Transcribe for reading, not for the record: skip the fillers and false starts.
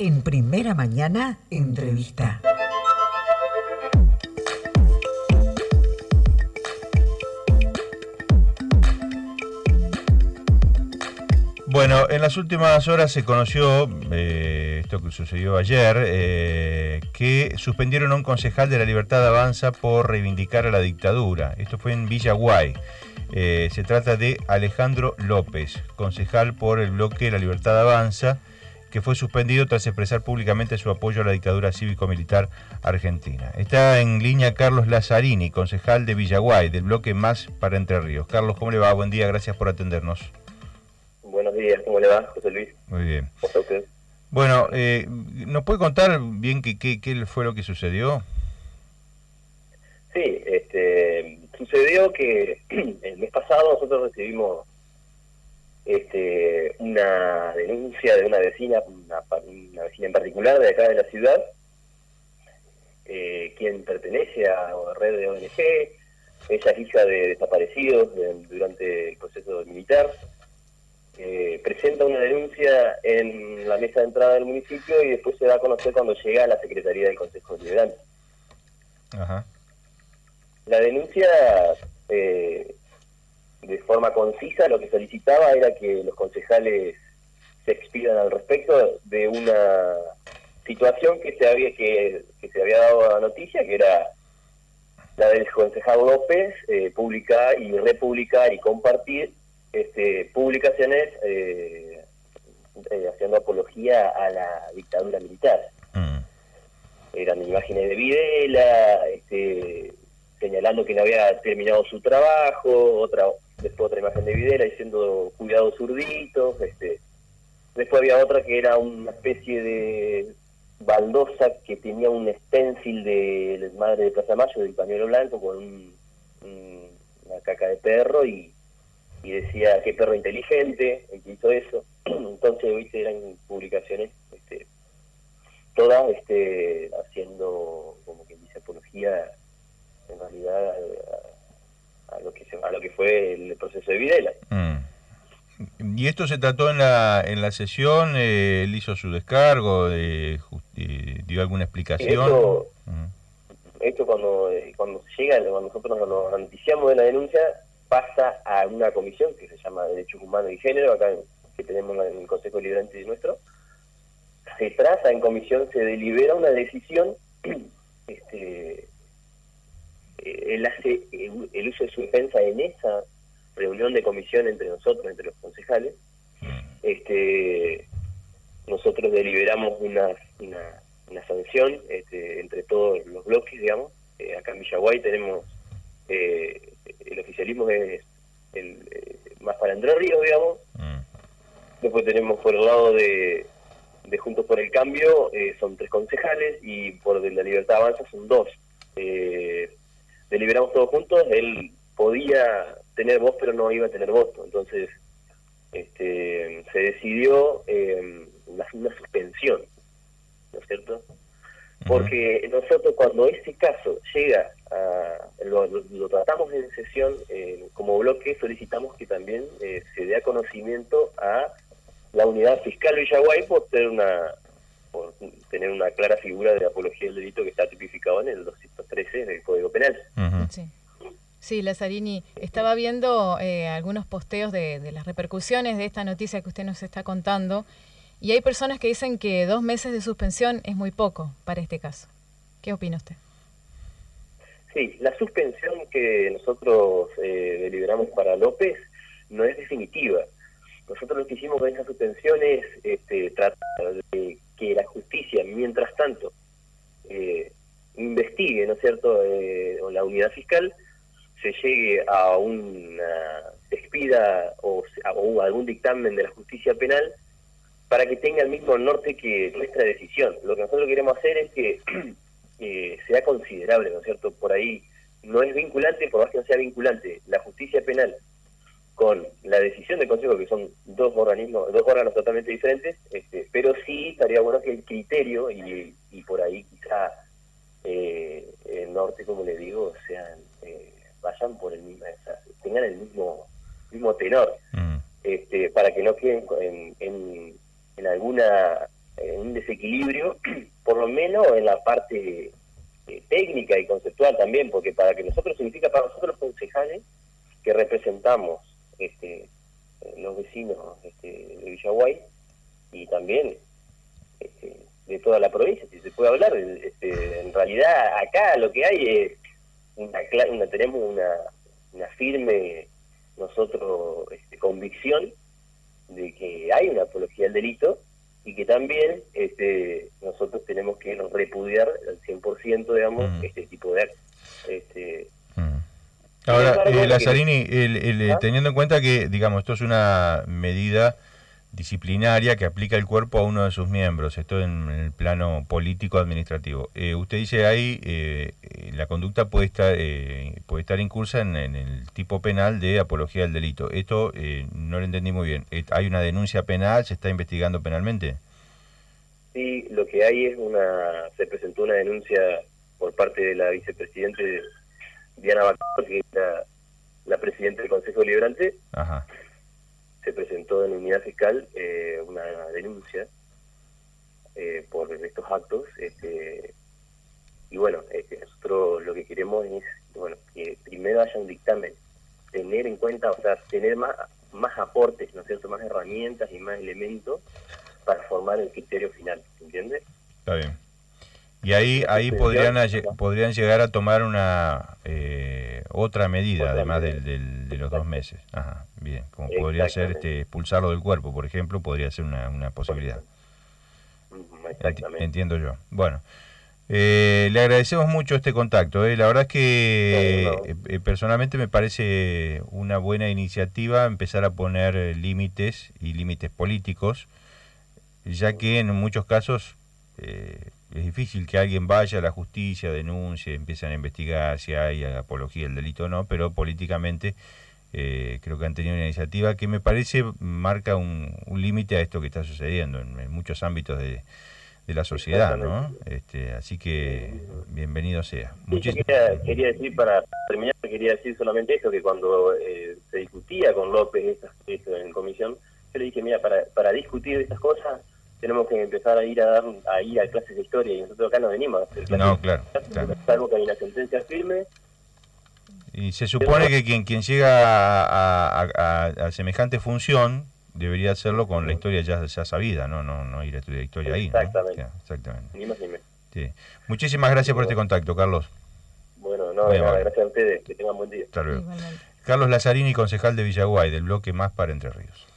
En Primera Mañana, entrevista. Bueno, en las últimas horas se conoció, esto que sucedió ayer, que suspendieron a un concejal de La Libertad Avanza por reivindicar a la dictadura. Esto fue en Villaguay. Se trata de Alejandro López, concejal por el bloque La Libertad Avanza, que fue suspendido tras expresar públicamente su apoyo a la dictadura cívico-militar argentina. Está en línea Carlos Lazzarini, concejal de Villaguay, del bloque Más para Entre Ríos. Carlos, ¿cómo le va? Buen día, gracias por atendernos. Buenos días, ¿cómo le va, José Luis? Muy bien. ¿Cómo está usted? Bueno, ¿nos puede contar bien qué fue lo que sucedió? Sí, sucedió que el mes pasado nosotros recibimos una denuncia de una vecina, una vecina en particular de acá de la ciudad, quien pertenece a una red de ONG. Ella es hija de desaparecidos durante el proceso militar. Presenta una denuncia en la mesa de entrada del municipio y después se da a conocer cuando llega a la Secretaría del Consejo Deliberante. Ajá. La denuncia, de forma concisa, lo que solicitaba era que los concejales se expidan al respecto de una situación que se había dado a noticia, que era la del concejal López, publicar y republicar y compartir publicaciones haciendo apología a la dictadura militar. Eran imágenes de Videla, señalando que no había terminado su trabajo, después otra imagen de Videla diciendo cuidado zurditos, después había otra que era una especie de baldosa que tenía un stencil de la madre de Plaza Mayo, del pañuelo blanco, con una caca de perro y decía qué perro inteligente el que hizo eso. Entonces, viste, eran publicaciones todas haciendo, como quien dice, apología en realidad a lo que fue el proceso de Videla. ¿Y esto se trató en la sesión? ¿Él hizo su descargo? ¿Dio alguna explicación? Esto cuando nosotros nos noticiamos de la denuncia, pasa a una comisión que se llama Derechos Humanos y Género, acá que tenemos en el Consejo Deliberante nuestro. Se trata en comisión, se delibera una decisión. Él hace el uso de su defensa en esa reunión de comisión entre nosotros, entre los concejales. Nosotros deliberamos una sanción entre todos los bloques, digamos. Acá en Villaguay tenemos el oficialismo es Más para Entre Ríos, digamos. Después tenemos por el lado de Juntos por el Cambio, son 3 concejales, y por de La Libertad Avanza son 2. Deliberamos todos juntos. Él podía tener voz, pero no iba a tener voto. Entonces se decidió una suspensión, ¿no es cierto? Porque nosotros, cuando este caso llega lo tratamos en sesión, como bloque solicitamos que también se dé a conocimiento a la unidad fiscal Villaguay por tener una clara figura de apología del delito que está tipificado en el 213 del Código Penal. Sí, Lazzarini, estaba viendo algunos posteos de las repercusiones de esta noticia que usted nos está contando, y hay personas que dicen que 2 meses de suspensión es muy poco para este caso. ¿Qué opina usted? Sí, la suspensión que nosotros deliberamos para López no es definitiva. Nosotros lo que hicimos con esa suspensión es tratar de que la justicia, mientras tanto, investigue, ¿no es cierto?, o la unidad fiscal, se llegue a una expida o algún dictamen de la justicia penal para que tenga el mismo norte que nuestra decisión. Lo que nosotros queremos hacer es que sea considerable, ¿no es cierto? Por ahí no es vinculante, por más que no sea vinculante, la justicia penal con la decisión del Consejo, que son dos órganos totalmente diferentes, pero sí estaría bueno que el criterio y por ahí quizá el norte, como le digo, sean vayan por el mismo, o sea, tengan el mismo tenor, para que no queden en alguna un desequilibrio, por lo menos en la parte técnica y conceptual también, porque para nosotros los concejales que representamos los vecinos de Villaguay y también de toda la provincia, si se puede hablar, en realidad acá lo que hay es tenemos una firme nosotros convicción de que hay una apología al delito y que también nosotros tenemos que repudiar al 100%, digamos, este tipo de actos. Ahora, Lazzarini, teniendo en cuenta que, digamos, esto es una medida disciplinaria que aplica el cuerpo a uno de sus miembros, esto en el plano político-administrativo. Usted dice ahí, la conducta puede estar incursa en el tipo penal de apología del delito. Esto no lo entendí muy bien. ¿Hay una denuncia penal? ¿Se está investigando penalmente? Sí, lo que hay es se presentó una denuncia por parte de la vicepresidenta Diana Bacaro, que es la presidenta del Consejo Deliberante. Ajá. Se presentó en unidad fiscal una denuncia por estos actos, y bueno, nosotros lo que queremos es que primero haya un dictamen, tener en cuenta, o sea, tener más aportes, ¿no es cierto?, más herramientas y más elementos para formar el criterio final, ¿entiendes? Está bien. Y ahí podrían llegar a tomar una otra medida, además de los 2 meses. Ajá, bien. Como podría ser expulsarlo del cuerpo, por ejemplo, podría ser una posibilidad. Exactamente. Entiendo yo. Bueno, le agradecemos mucho este contacto. La verdad es que personalmente me parece una buena iniciativa empezar a poner límites y límites políticos, ya que en muchos casos es difícil que alguien vaya a la justicia, denuncie, empiecen a investigar si hay apología del delito o no, pero políticamente creo que han tenido una iniciativa que me parece marca un límite a esto que está sucediendo en muchos ámbitos de la sociedad, ¿no? Así que bienvenido sea. Quería decir, para terminar, quería decir solamente esto, que cuando se discutía con López esto en comisión, yo le dije, mira, para discutir estas cosas tenemos que empezar a ir a clases de historia, y nosotros acá no venimos a hacer clases. No, claro. Salvo que hay una sentencia firme. Y se supone que quien llega a semejante función debería hacerlo con la historia ya sabida, no ir a estudiar historia ahí, ¿no? Exactamente. Ni más ni menos. Sí. Muchísimas gracias por este contacto, Carlos. Bueno, gracias a ustedes, que tengan buen día. Hasta luego. Carlos Lazzarini, concejal de Villaguay, del bloque Más para Entre Ríos.